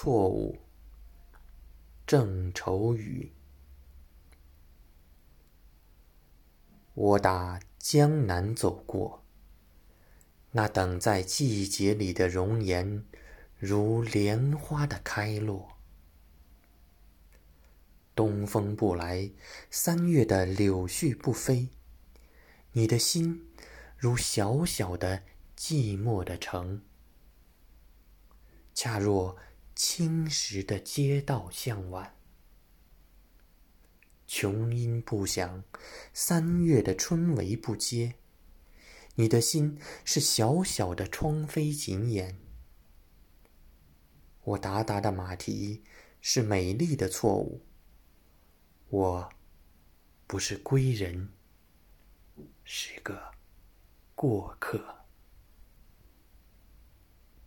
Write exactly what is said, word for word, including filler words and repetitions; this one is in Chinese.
错误。郑愁予。我打江南走过，那等在季节里的容颜，如莲花的开落。东风不来，三月的柳絮不飞，你的心如小小的寂寞的城，恰若青石的街道向晚。琼音不响，三月的春雷不接，你的心是小小的窗扉紧掩。我达达的马蹄是美丽的错误，我不是归人，是个过客。